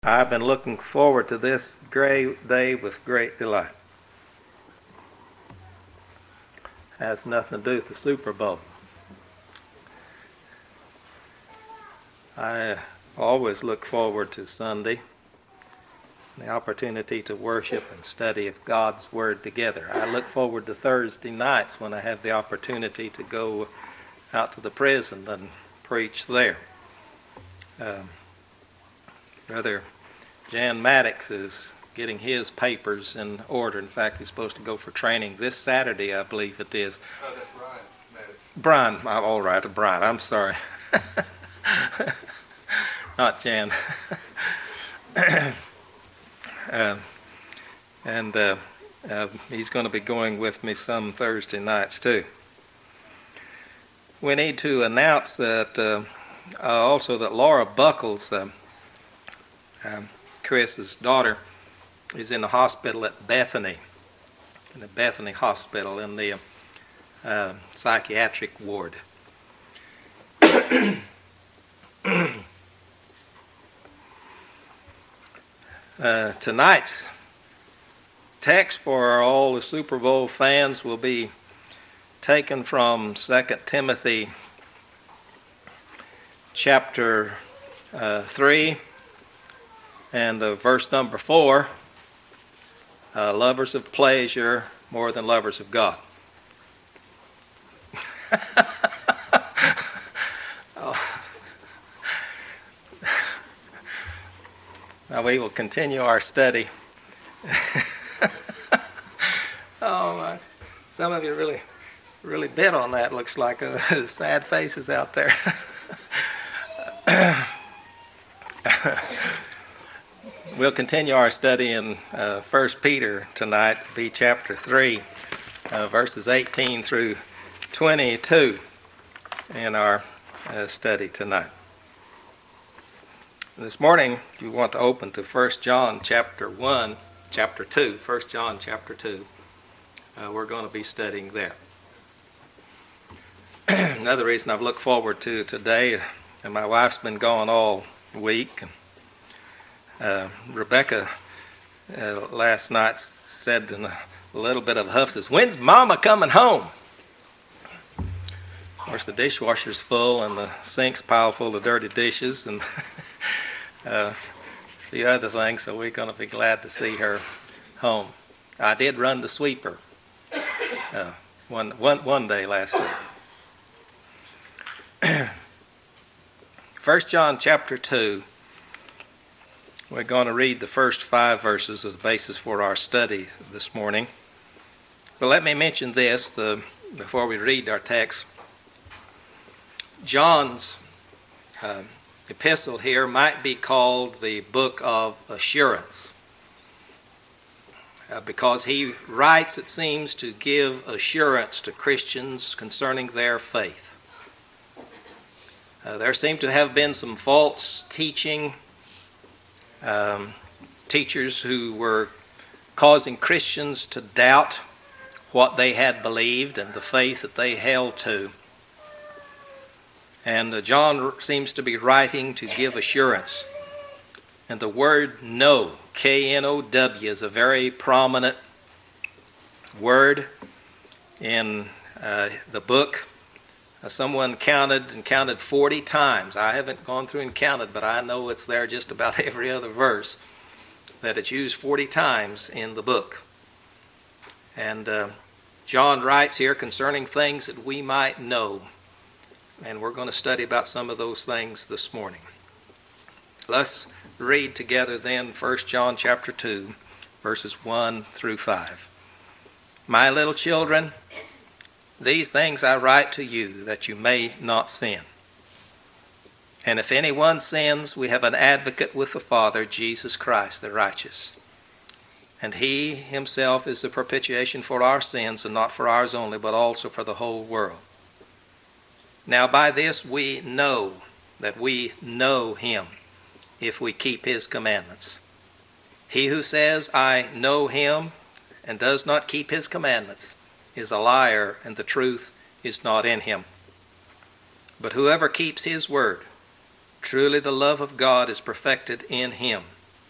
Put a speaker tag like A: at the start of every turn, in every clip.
A: I've been looking forward to this great day with great delight. Has nothing to do with the Super Bowl. I always look forward to Sunday, the opportunity to worship and study God's Word together. I look forward to Thursday nights when I have the opportunity to go out to the prison and preach there. Brother Jan Maddox is getting his papers in order. In fact, he's supposed to go for training this Saturday, I believe it is.
B: Oh, that's Brian Maddox.
A: Brian, all right, Brian, I'm sorry. Not Jan. He's going to be going with me some Thursday nights too. We need to announce that also that Laura Buckles, Chris's daughter, is in the hospital at Bethany, in the Bethany Hospital in the psychiatric ward. Tonight's text for all the Super Bowl fans will be taken from 2 Timothy chapter 3 and verse number 4, lovers of pleasure more than lovers of God. Now we will continue our study. Oh my! Some of you really bit on that. Looks like sad faces out there. We'll continue our study in 1 Peter tonight, be chapter 3, verses 18 through 22 in our study tonight. This morning, if you want to open to 1 John chapter 2, 1 John chapter 2, we're going to be studying there. Another reason I've looked forward to today, and my wife's been gone all week. Rebecca last night said in a little bit of a huff, says, "When's Mama coming home?" Of course, the dishwasher's full and the sink's piled full of dirty dishes and a few other things, so we're going to be glad to see her home. I did run the sweeper one day last week. 1 John chapter 2. We're going to read the first 5 verses as the basis for our study this morning. But let me mention this before we read our text. John's epistle here might be called the book of assurance, because he writes, it seems, to give assurance to Christians concerning their faith. There seem to have been some false teaching, teachers who were causing Christians to doubt what they had believed and the faith that they held to. And John seems to be writing to give assurance. And the word know, K-N-O-W, is a very prominent word in the book. Someone counted 40 times. I haven't gone through and counted, but I know it's there just about every other verse, that it's used 40 times in the book. And John writes here concerning things that we might know. And we're going to study about some of those things this morning. Let's read together then 1 John chapter 2, verses 1 through 5. My little children, these things I write to you, that you may not sin. And if anyone sins, we have an advocate with the Father, Jesus Christ, the righteous. And he himself is the propitiation for our sins, and not for ours only, but also for the whole world. Now by this we know that we know him, if we keep his commandments. He who says, I know him, and does not keep his commandments, is a liar, and the truth is not in him. But whoever keeps his word, truly the love of God is perfected in him.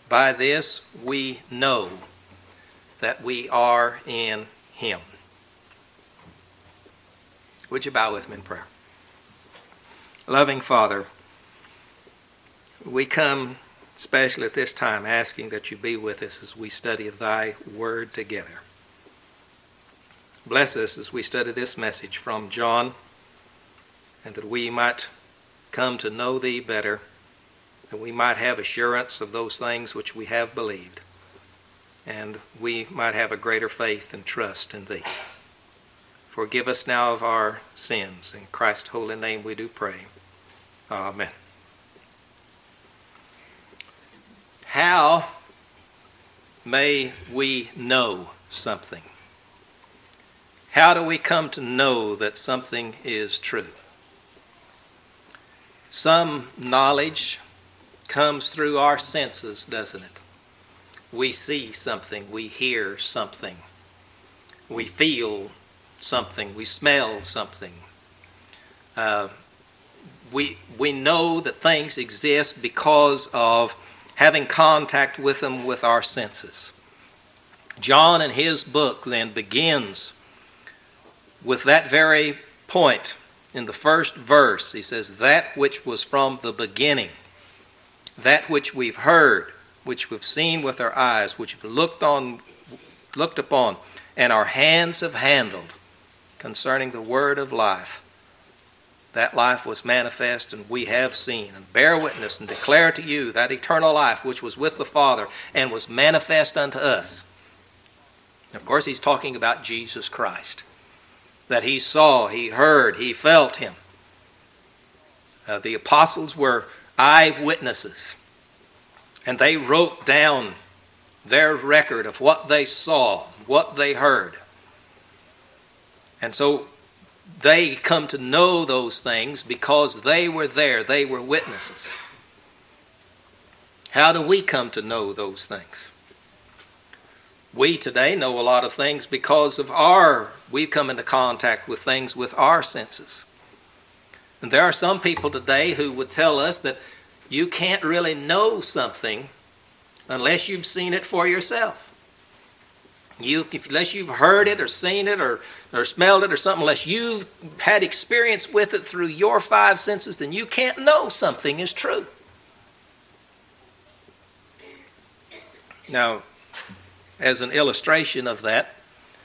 A: By this we know that we are in him. Would you bow with me in prayer? Loving Father, we come especially at this time asking that you be with us as we study thy word together. Bless us as we study this message from John, and that we might come to know thee better, that we might have assurance of those things which we have believed, and we might have a greater faith and trust in thee. Forgive us now of our sins. In Christ's holy name we do pray. Amen. How may we know something? How do we come to know that something is true? Some knowledge comes through our senses, doesn't it? We see something, we hear something, we feel something, we smell something. We know that things exist because of having contact with them with our senses. John in his book then begins with that very point. In the first verse, he says, that which was from the beginning, that which we've heard, which we've seen with our eyes, which we've looked upon, and our hands have handled, concerning the word of life. That life was manifest, and we have seen, and bear witness, and declare to you that eternal life which was with the Father, and was manifest unto us. Of course, he's talking about Jesus Christ, that he saw, he heard, he felt him. The apostles were eyewitnesses, and they wrote down their record of what they saw, what they heard. And so they come to know those things because they were there, they were witnesses. How do we come to know those things? We today know a lot of things because of we've come into contact with things with our senses. And there are some people today who would tell us that you can't really know something unless you've seen it for yourself. Unless you've heard it or seen it or smelled it or something, unless you've had experience with it through your five senses, then you can't know something is true. Now, as an illustration of that,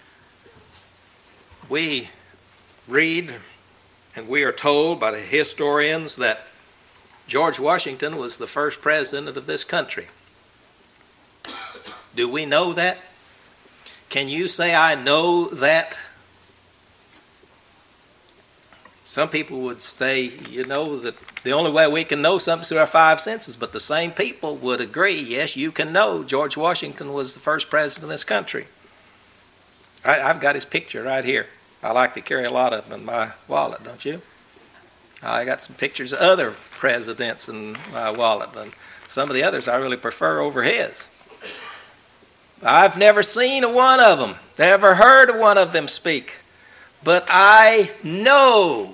A: we read and we are told by the historians that George Washington was the first president of this country. Do we know that? Can you say, I know that? Some people would say, that the only way we can know something is through our five senses, but the same people would agree, yes, you can know George Washington was the first president of this country. I've got his picture right here. I like to carry a lot of them in my wallet, don't you? I got some pictures of other presidents in my wallet, and some of the others I really prefer over his. I've never seen one of them, never heard one of them speak, but I know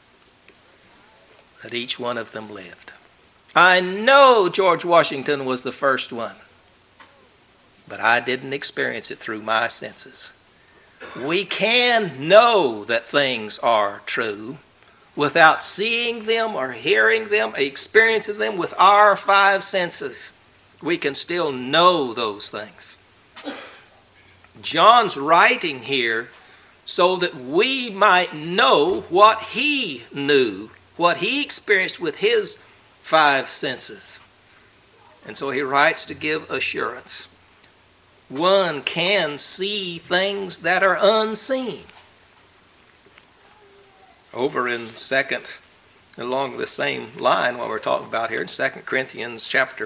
A: that each one of them lived. I know George Washington was the first one, but I didn't experience it through my senses. We can know that things are true without seeing them or hearing them, experiencing them with our five senses. We can still know those things. John's writing here so that we might know what he knew, what he experienced with his five senses. And so he writes to give assurance. One can see things that are unseen. Over in along the same line what we're talking about here in 2 Corinthians chapter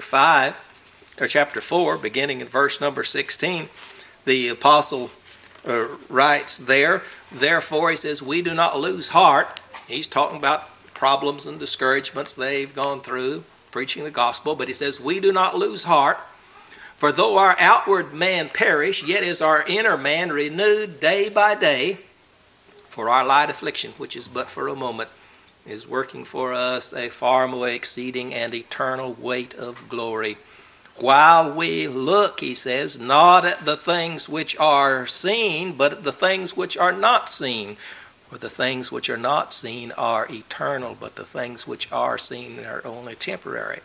A: 4, beginning in verse number 16, the apostle writes there, therefore he says, we do not lose heart. He's talking about problems and discouragements they've gone through preaching the gospel, but he says, we do not lose heart. For though our outward man perish, yet is our inner man renewed day by day. For our light affliction, which is but for a moment, is working for us a far more exceeding and eternal weight of glory, while we look, he says, not at the things which are seen, but at the things which are not seen. For the things which are not seen are eternal, but the things which are seen are only temporary.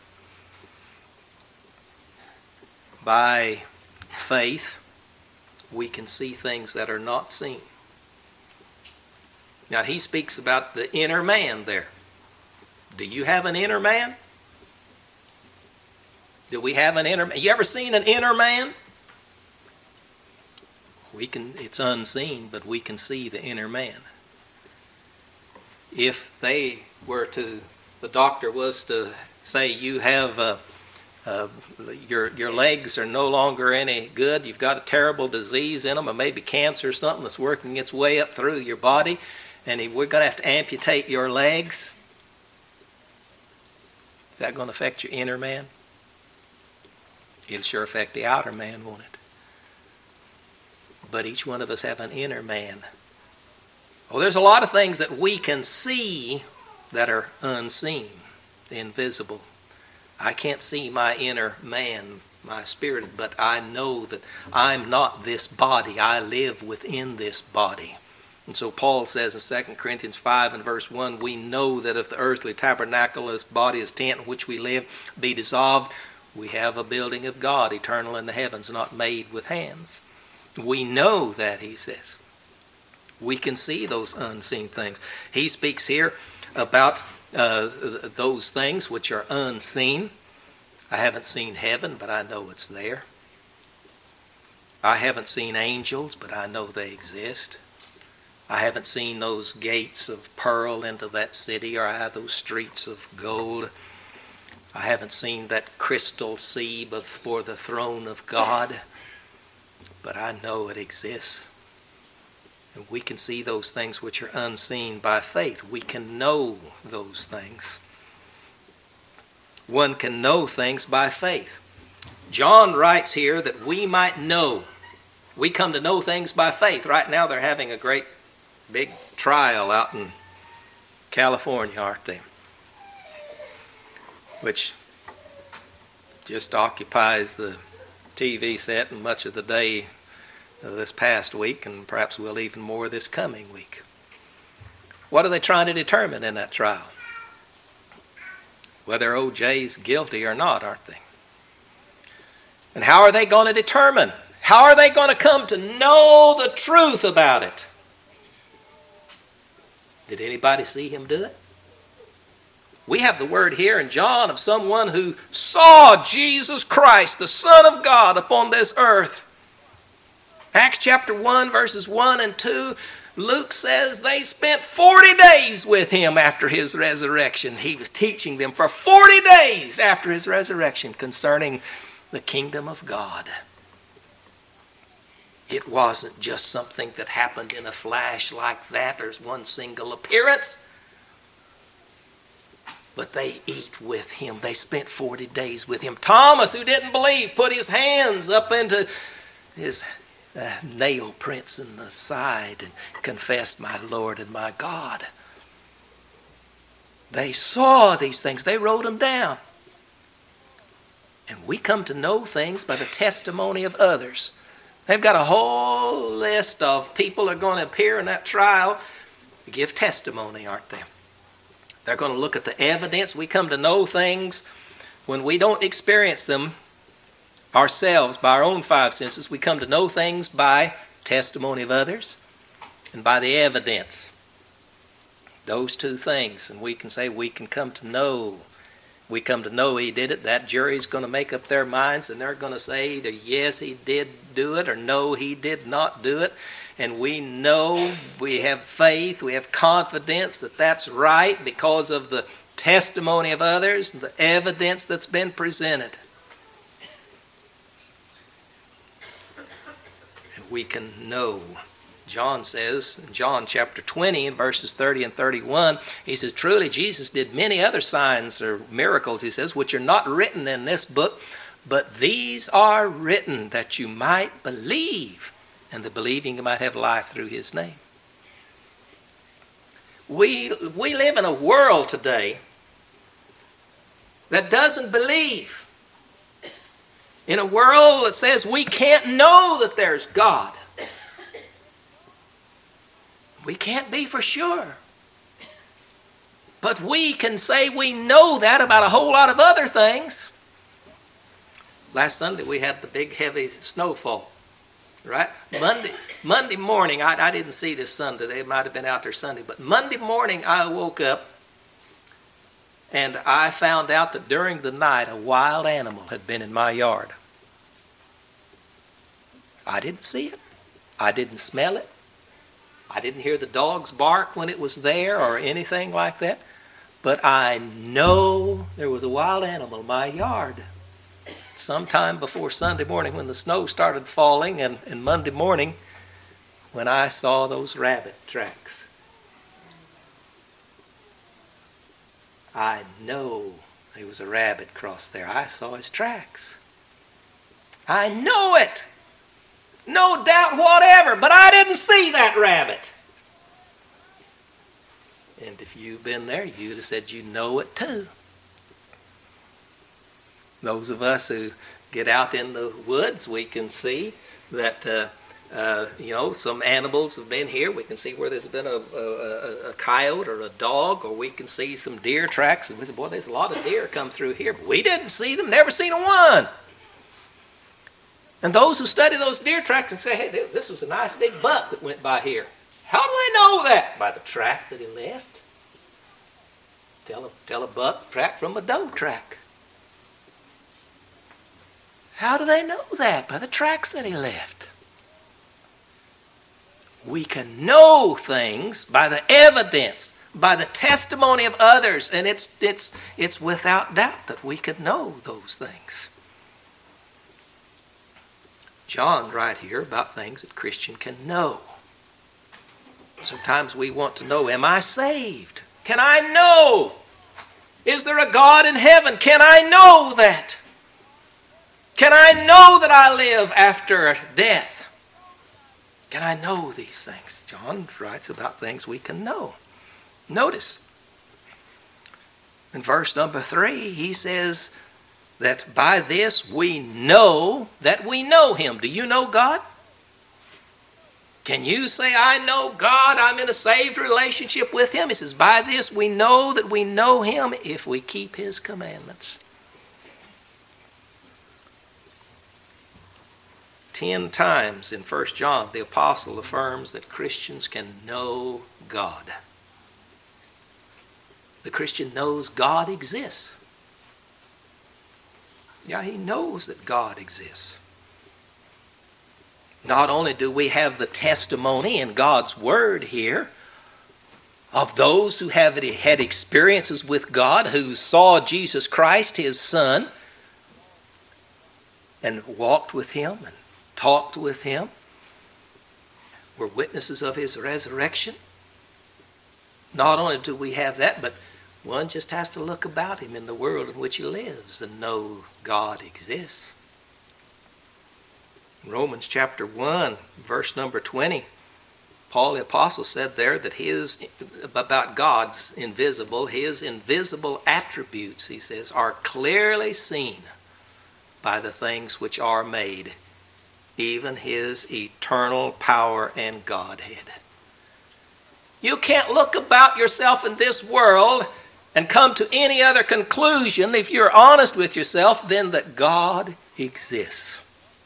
A: By faith, we can see things that are not seen. Now, he speaks about the inner man there. Do you have an inner man? Do we have an inner man? You ever seen an inner man? It's unseen, but we can see the inner man. If the doctor was to say you have your legs are no longer any good, you've got a terrible disease in them, or maybe cancer or something that's working its way up through your body, and we're going to have to amputate your legs, is that going to affect your inner man? It'll sure affect the outer man, won't it? But each one of us have an inner man. Well, there's a lot of things that we can see that are unseen, invisible. I can't see my inner man, my spirit, but I know that I'm not this body. I live within this body. And so Paul says in 2 Corinthians 5 and verse 1, we know that if the earthly tabernacle, this body, this tent in which we live, be dissolved, we have a building of God, eternal in the heavens, not made with hands. We know that, he says. We can see those unseen things. He speaks here about those things which are unseen. I haven't seen heaven, but I know it's there. I haven't seen angels, but I know they exist. I haven't seen those gates of pearl into that city, or those streets of gold. I haven't seen that crystal sea before the throne of God, but I know it exists. And we can see those things which are unseen by faith. We can know those things. One can know things by faith. John writes here that we might know. We come to know things by faith. Right now they're having a great big trial out in California, aren't they? Which just occupies the TV set and much of the day this past week, and perhaps will even more this coming week. What are they trying to determine in that trial? Whether O.J.'s guilty or not, aren't they? And how are they going to determine? How are they going to come to know the truth about it? Did anybody see him do it? We have the word here in John of someone who saw Jesus Christ, the Son of God, upon this earth. Acts chapter 1, verses 1 and 2, Luke says they spent 40 days with him after his resurrection. He was teaching them for 40 days after his resurrection concerning the kingdom of God. It wasn't just something that happened in a flash like that, or one single appearance. But they ate with him. They spent 40 days with him. Thomas, who didn't believe, put his hands up into his nail prints in the side and confessed, my Lord and my God. They saw these things. They wrote them down. And we come to know things by the testimony of others. They've got a whole list of people that are going to appear in that trial to give testimony, aren't they? They're going to look at the evidence. We come to know things when we don't experience them ourselves by our own five senses. We come to know things by testimony of others and by the evidence. Those two things. And we can say we can come to know. We come to know he did it. That jury's going to make up their minds, and they're going to say either yes, he did do it, or no, he did not do it. And we know, we have faith, we have confidence that that's right because of the testimony of others and the evidence that's been presented. And we can know. John says in John chapter 20 in verses 30 and 31, he says, truly Jesus did many other signs or miracles, he says, which are not written in this book, but these are written that you might believe, and the believing you might have life through his name. We live in a world today that doesn't believe. In a world that says we can't know that there's God. We can't be for sure. But we can say we know that about a whole lot of other things. Last Sunday we had the big heavy snowfall, right? Monday morning, I didn't see this Sunday. They might have been out there Sunday. But Monday morning I woke up and I found out that during the night a wild animal had been in my yard. I didn't see it. I didn't smell it. I didn't hear the dogs bark when it was there or anything like that. But I know there was a wild animal in my yard. Sometime before Sunday morning when the snow started falling, and Monday morning when I saw those rabbit tracks. I know there was a rabbit crossed there. I saw his tracks. I know it. No doubt whatever, but I didn't see that rabbit. And if you've been there, you'd have said you know it too. Those of us who get out in the woods, we can see that, some animals have been here. We can see where there's been a coyote or a dog, or we can see some deer tracks. And we say, boy, there's a lot of deer come through here. But we didn't see them, never seen a one. And those who study those deer tracks and say, hey, this was a nice big buck that went by here. How do they know that? By the track that he left. Tell a buck track from a doe track. How do they know that? By the tracks that he left. We can know things by the evidence, by the testimony of others, and it's without doubt that we can know those things. John right here about things that Christian can know. Sometimes we want to know, am I saved? Can I know? Is there a God in heaven? Can I know that? Can I know that I live after death? Can I know these things? John writes about things we can know. Notice, in verse number 3, he says that by this we know that we know him. Do you know God? Can you say, I know God, I'm in a saved relationship with him? He says, by this we know that we know him if we keep his commandments. 10 times in 1 John, the apostle affirms that Christians can know God. The Christian knows God exists. Yeah, he knows that God exists. Not only do we have the testimony in God's Word here of those who have had experiences with God, who saw Jesus Christ, his Son, and walked with him and talked with him, were witnesses of his resurrection. Not only do we have that, but one just has to look about him in the world in which he lives and know God exists. In Romans chapter 1, verse number 20, Paul the apostle said there that about God's his invisible attributes, he says, are clearly seen by the things which are made, even his eternal power and Godhead. You can't look about yourself in this world and come to any other conclusion, if you're honest with yourself, than that God exists.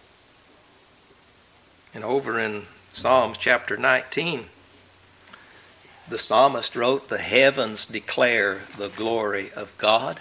A: And over in Psalms chapter 19, the psalmist wrote, the heavens declare the glory of God.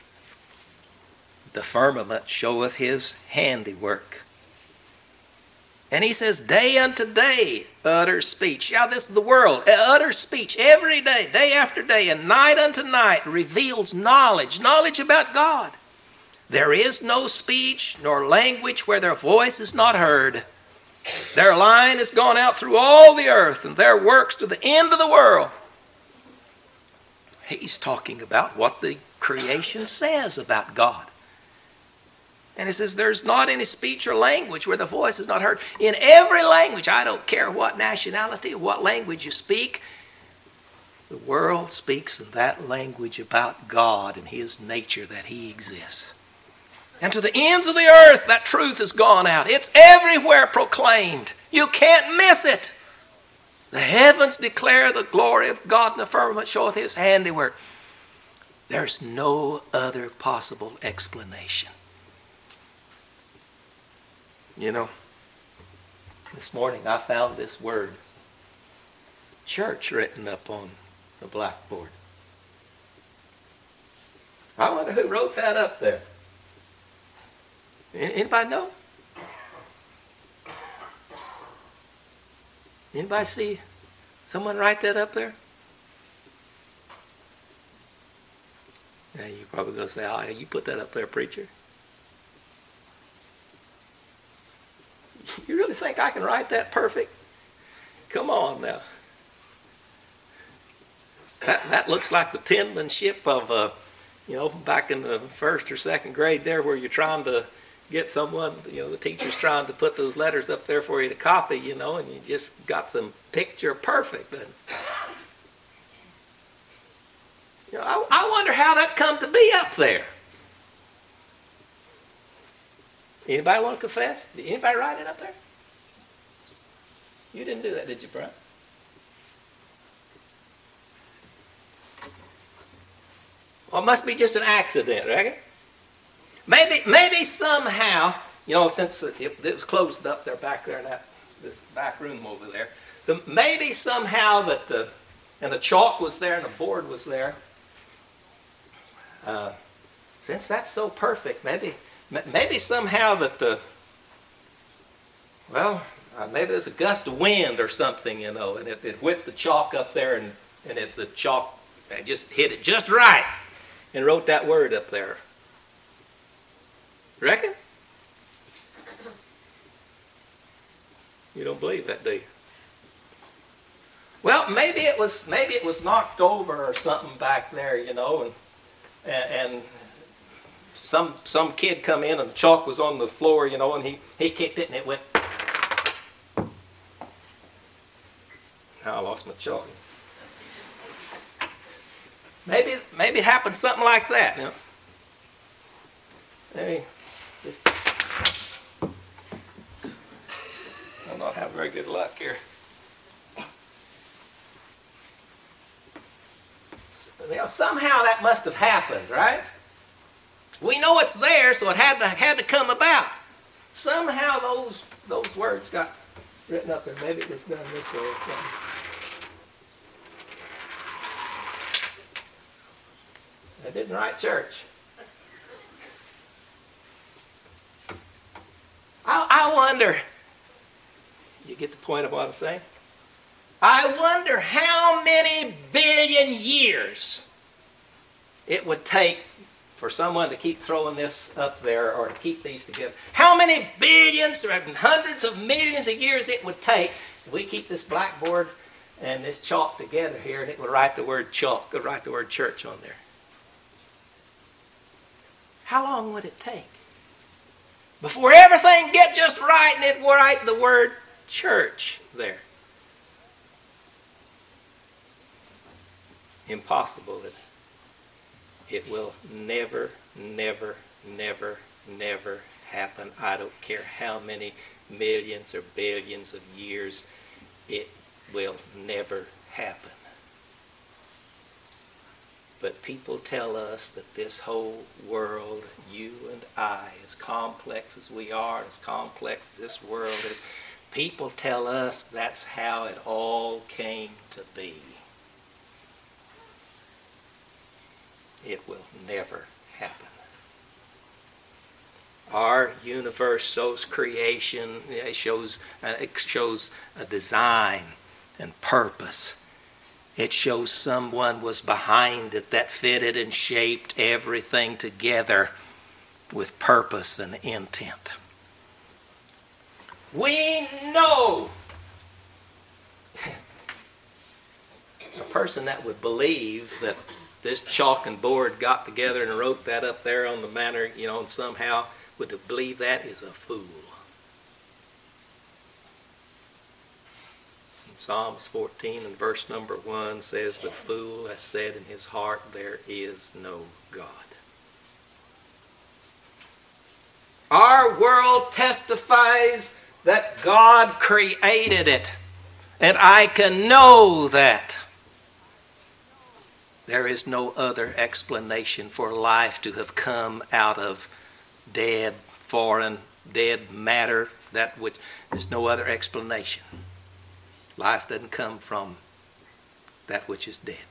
A: The firmament showeth his handiwork. And he says, day unto day utters speech. Yeah, this is the world. Utters speech every day, day after day, and night unto night reveals knowledge about God. There is no speech nor language where their voice is not heard. Their line has gone out through all the earth, and their works to the end of the world. He's talking about what the creation says about God. And he says there's not any speech or language where the voice is not heard. In every language, I don't care what nationality, what language you speak, the world speaks in that language about God and his nature, that he exists. And to the ends of the earth, that truth has gone out. It's everywhere proclaimed. You can't miss it. The heavens declare the glory of God, and the firmament showeth his handiwork. There's no other possible explanation. You know, this morning I found this word, church, written up on the blackboard. I wonder who wrote that up there. Anybody know? Anybody see someone write that up there? Yeah, you're probably going to say, oh, you put that up there, preacher. You really think I can write that perfect? Come on now. That looks like the penmanship of, back in the first or second grade there, where you're trying to get someone, the teacher's trying to put those letters up there for you to copy, and you just got some picture perfect. And, I wonder how that come to be up there. Anybody want to confess? Did anybody write it up there? You didn't do that, did you, Brian? Well, it must be just an accident, right? Maybe somehow, since it was closed up there back there in this back room over there, so maybe somehow that the chalk was there and the board was there. Since that's so perfect, maybe somehow that maybe there's a gust of wind or something, and it whipped the chalk up there, and the chalk just hit it just right and wrote that word up there. Reckon? You don't believe that, do you? Well, maybe it was knocked over or something back there, and some kid come in and the chalk was on the floor, and he kicked it and it went. Now I lost my chalk. Maybe it happened something like that. Hey, I'm not having very good luck here. Somehow that must have happened, right? We know it's there, so it had to come about. Somehow those words got written up there. Maybe it was done this way. They didn't write church. I wonder, you get the point of what I'm saying? I wonder how many billion years it would take for someone to keep throwing this up there or to keep these together. How many billions or hundreds of millions of years it would take if we keep this blackboard and this chalk together here, and it would write the word chalk, would write the word church on there. How long would it take before everything get just right and it would write the word church there? Impossible. It will never, never, never, never happen. I don't care how many millions or billions of years, it will never happen. But people tell us that this whole world, you and I, as complex as we are, as complex as this world is, people tell us that's how it all came to be. It will never happen. Our universe shows creation, it shows a design and purpose. It shows someone was behind it that fitted and shaped everything together with purpose and intent. We know a person that would believe that this chalk and board got together and wrote that up there on the manner, and somehow would believe that is a fool. Psalms 14 and verse number 1 says, "The fool has said in his heart, there is no God." Our world testifies that God created it. And I can know that. There is no other explanation for life to have come out of dead, foreign, dead matter. There's no other explanation. Life doesn't come from that which is dead.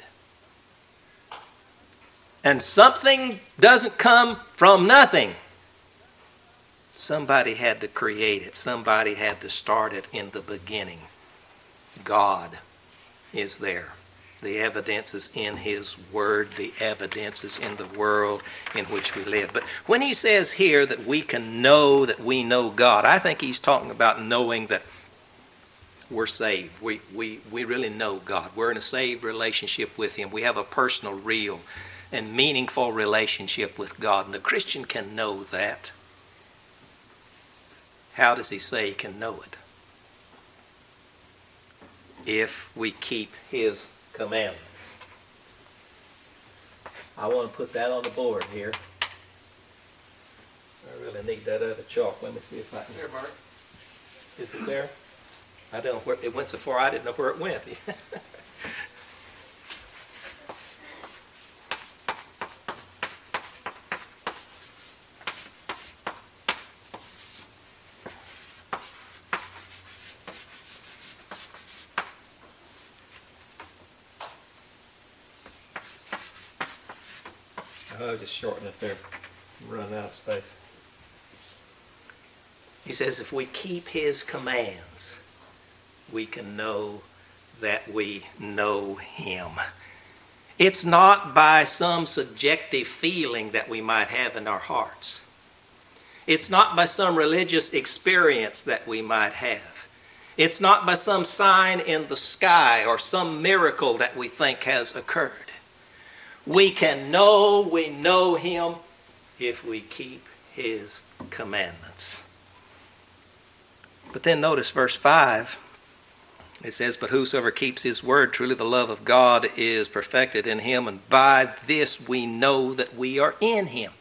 A: And something doesn't come from nothing. Somebody had to create it. Somebody had to start it in the beginning. God is there. The evidence is in His Word. The evidence is in the world in which we live. But when he says here that we can know that we know God, I think he's talking about knowing that we're saved. We really know God. We're in a saved relationship with Him. We have a personal, real, and meaningful relationship with God. And the Christian can know that. How does he say he can know it? If we keep His commandments. I want to put that on the board here. I really need that other chalk. Let me see if I can.
B: Here, Mark.
A: Is it there? I don't know where it went so far. I didn't know where it went. I'll just shorten it there. I'm running out of space. He says if we keep His commands, we can know that we know Him. It's not by some subjective feeling that we might have in our hearts. It's not by some religious experience that we might have. It's not by some sign in the sky or some miracle that we think has occurred. We can know we know Him if we keep His commandments. But then notice verse 5. It says, but whosoever keeps His word, truly the love of God is perfected in him, and by this we know that we are in Him.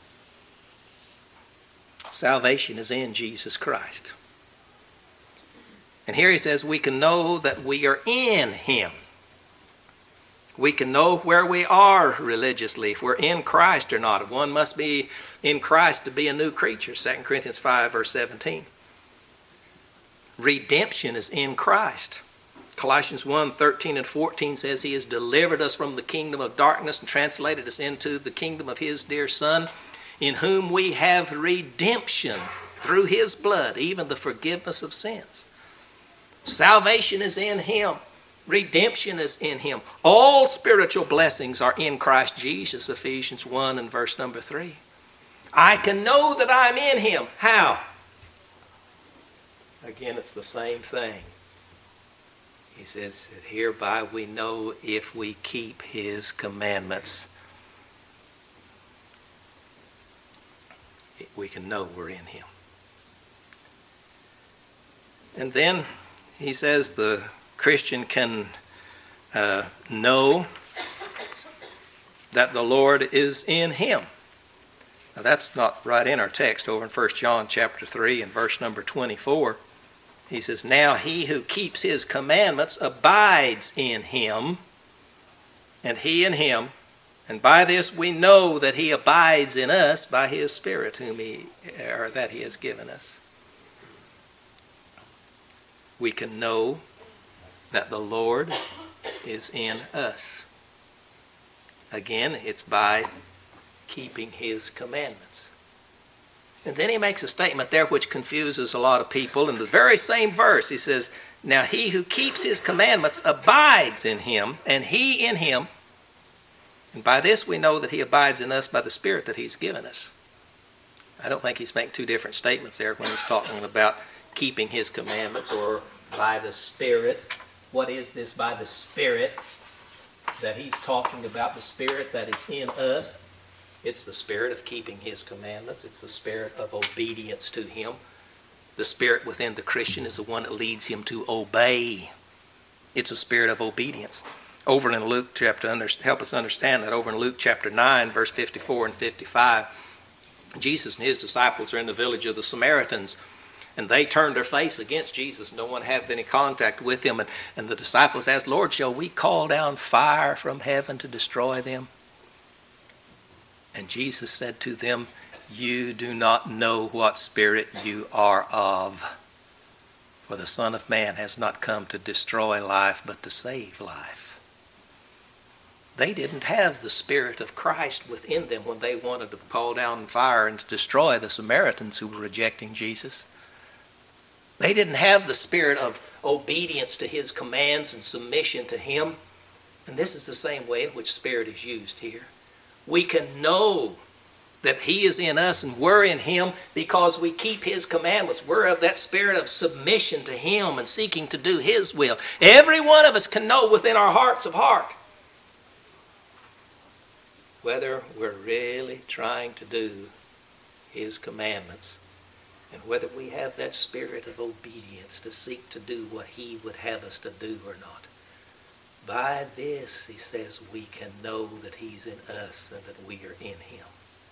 A: Salvation is in Jesus Christ. And here he says we can know that we are in Him. We can know where we are religiously, if we're in Christ or not. If one must be in Christ to be a new creature, 2 Corinthians 5, verse 17. Redemption is in Christ. Colossians 1, 13 and 14 says He has delivered us from the kingdom of darkness and translated us into the kingdom of His dear Son, in whom we have redemption through His blood, even the forgiveness of sins. Salvation is in Him. Redemption is in Him. All spiritual blessings are in Christ Jesus, Ephesians 1 and verse number 3. I can know that I'm in Him. How? Again, it's the same thing. He says, hereby we know if we keep His commandments. We can know we're in Him. And then he says the Christian can know that the Lord is in him. Now that's not right in our text over in 1 John chapter 3 and verse number 24. He says, now he who keeps His commandments abides in Him, and He in him. And by this we know that He abides in us by His Spirit that He has given us. We can know that the Lord is in us. Again, it's by keeping His commandments. And then he makes a statement there which confuses a lot of people. In the very same verse, he says, now he who keeps His commandments abides in Him, and He in him. And by this we know that He abides in us by the Spirit that He's given us. I don't think he's making two different statements there when he's talking about keeping His commandments or by the Spirit. What is this by the Spirit that he's talking about? The Spirit that is in us. It's the spirit of keeping His commandments. It's the spirit of obedience to Him. The spirit within the Christian is the one that leads him to obey. It's a spirit of obedience. Over in Luke, help us understand that, over in Luke chapter 9, verse 54 and 55, Jesus and his disciples are in the village of the Samaritans, and they turned their face against Jesus. No one had any contact with him. And the disciples asked, Lord, shall we call down fire from heaven to destroy them? And Jesus said to them, you do not know what spirit you are of. For the Son of Man has not come to destroy life, but to save life. They didn't have the Spirit of Christ within them when they wanted to call down fire and to destroy the Samaritans who were rejecting Jesus. They didn't have the spirit of obedience to his commands and submission to him. And this is the same way in which Spirit is used here. We can know that he is in us and we're in him because we keep his commandments. We're of that spirit of submission to him and seeking to do his will. Every one of us can know within our hearts of heart whether we're really trying to do his commandments and whether we have that spirit of obedience to seek to do what he would have us to do or not. By this, he says, we can know that he's in us and that we are in him.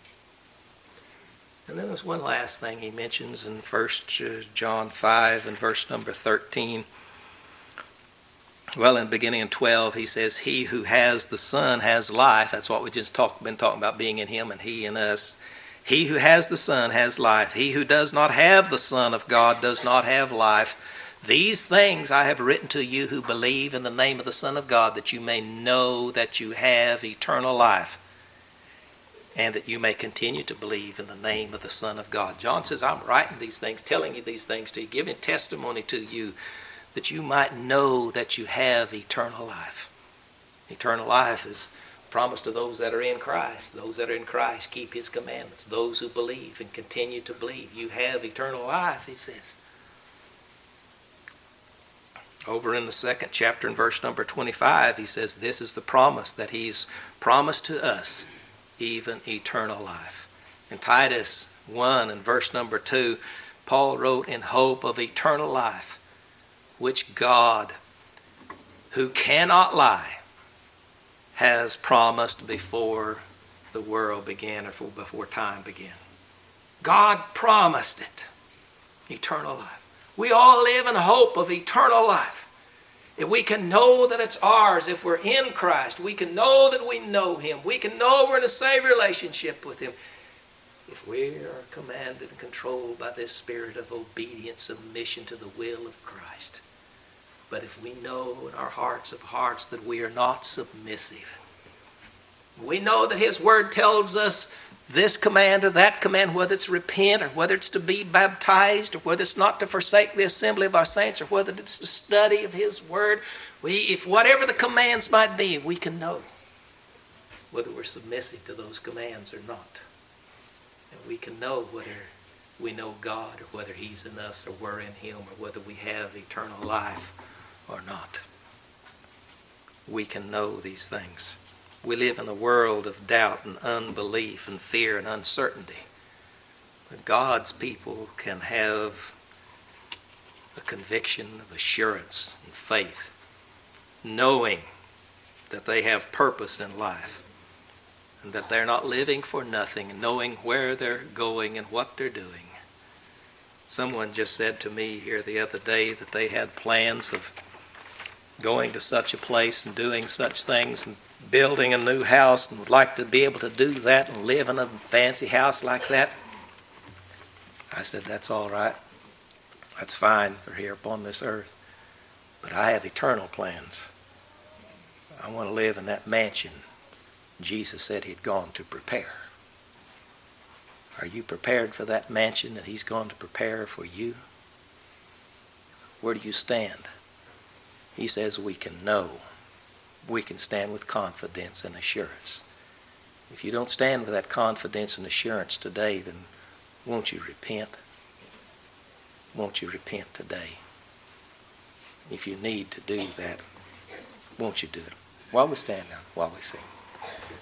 A: And then there's one last thing he mentions in 1 John 5 and verse number 13. Well, in beginning in 12, he says, he who has the Son has life. That's what we just been talking about, being in him and he in us. He who has the Son has life. He who does not have the Son of God does not have life. These things I have written to you who believe in the name of the Son of God, that you may know that you have eternal life, and that you may continue to believe in the name of the Son of God. John says, I'm writing these things, telling you these things to you, giving testimony to you, that you might know that you have eternal life. Eternal life is promised to those that are in Christ. Those that are in Christ keep his commandments. Those who believe and continue to believe. You have eternal life, he says. Over in the 2nd chapter in verse number 25, he says, this is the promise that he's promised to us, even eternal life. In Titus 1 and verse number 2, Paul wrote, in hope of eternal life, which God, who cannot lie, has promised before the world began, or before time began. God promised it, eternal life. We all live in hope of eternal life. If we can know that it's ours, if we're in Christ, we can know that we know him. We can know we're in a saved relationship with him. If we are commanded and controlled by this spirit of obedience, submission to the will of Christ. But if we know in our hearts of hearts that we are not submissive, we know that his word tells us this command or that command, whether it's repent or whether it's to be baptized or whether it's not to forsake the assembly of our saints or whether it's the study of his word. If whatever the commands might be, we can know whether we're submissive to those commands or not. And we can know whether we know God or whether he's in us or we're in him or whether we have eternal life or not. We can know these things. We live in a world of doubt and unbelief and fear and uncertainty. But God's people can have a conviction of assurance and faith, knowing that they have purpose in life and that they're not living for nothing, and knowing where they're going and what they're doing. Someone just said to me here the other day that they had plans of going to such a place and doing such things and building a new house and would like to be able to do that and live in a fancy house like that. I said, that's all right. That's fine for here upon this earth. But I have eternal plans. I want to live in that mansion Jesus said he'd gone to prepare. Are you prepared for that mansion that he's gone to prepare for you? Where do you stand? He says we can know. We can stand with confidence and assurance. If you don't stand with that confidence and assurance today, then won't you repent? Won't you repent today? If you need to do that, won't you do it? While we stand down, while we sing.